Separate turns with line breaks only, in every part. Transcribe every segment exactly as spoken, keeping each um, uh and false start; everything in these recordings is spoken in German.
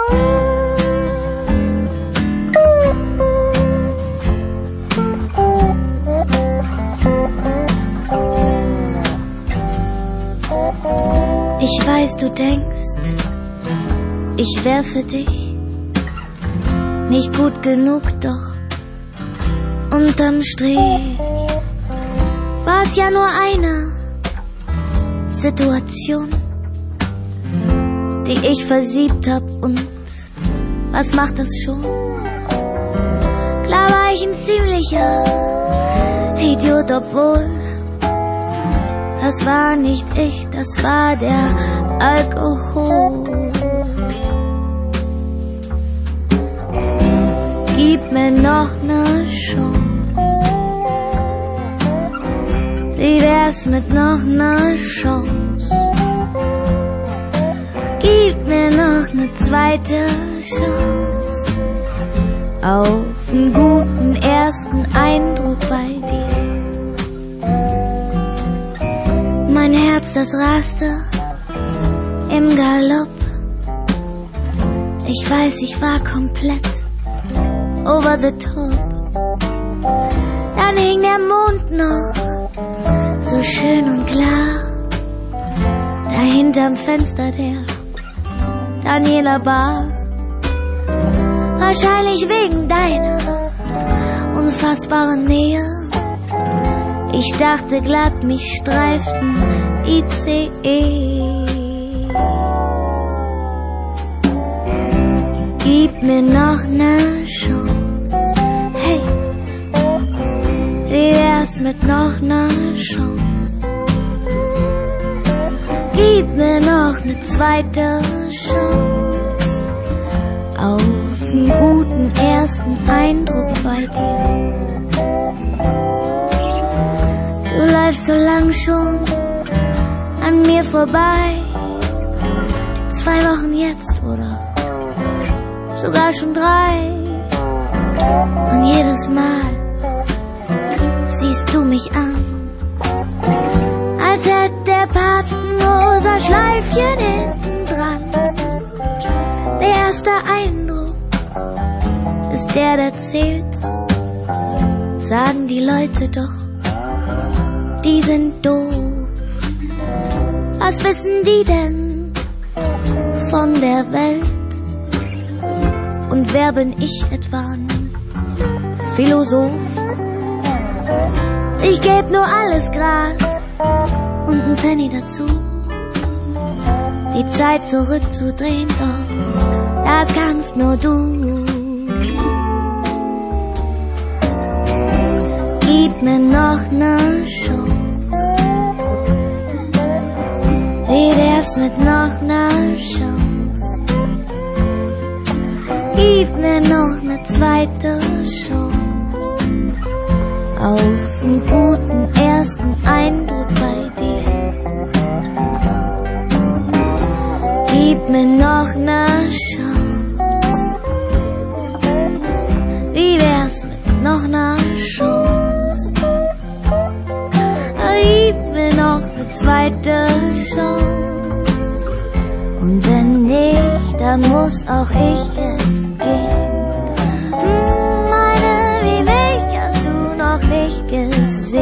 Ich weiß, du denkst, ich wär für dich nicht gut genug, doch unterm Strich war's ja nur eine Situation, die ich versiebt hab, und was macht das schon? Klar war ich ein ziemlicher Idiot, obwohl das war nicht ich, das war der Alkohol. Gib mir noch ne Chance. Wie wär's mit noch ne Chance? Gib mir noch ne zweite Chance auf einen guten ersten Eindruck bei dir. Mein Herz, das raste im Galopp. Ich weiß, ich war komplett over the top. Dann hing der Mond noch so schön und klar da hinterm Fenster der Daniela Bar. Wahrscheinlich wegen deiner unfassbaren Nähe. Ich dachte glatt, mich streiften I C E. Gib mir noch ne Chance. Hey, wie wär's mit noch ne Chance? Gib mir noch ne zweite Chance auf einen guten ersten Eindruck bei dir. Du läufst so lang schon an mir vorbei. Zwei Wochen jetzt oder sogar schon drei. Und jedes Mal siehst du mich an, als hätte der Papst ein rosa Schleifchen hinten dran. Der erste Eindruck ist der, der zählt, sagen die Leute doch. Die sind doof. Was wissen die denn von der Welt? Und wer bin ich etwa? Ein Philosoph? Ich geb nur alles grad und ein Penny dazu, die Zeit zurückzudrehen, doch das kannst nur du. Gib mir noch ne Chance. Wie wär's mit noch ne Chance? Gib mir noch ne zweite Chance auf einen guten ersten Eindruck bei dir. Gib mir noch ne Chance. Wie wär's mit noch ne Chance? Gib mir noch ne zweite Chance. Und wenn nicht, dann muss auch ich jetzt gehen. Meine wie mich hast du noch nicht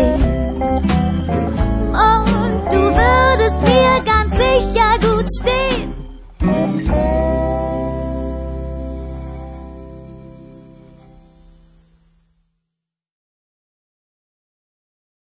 gesehen. Und du würdest mir ganz sicher gut stehen.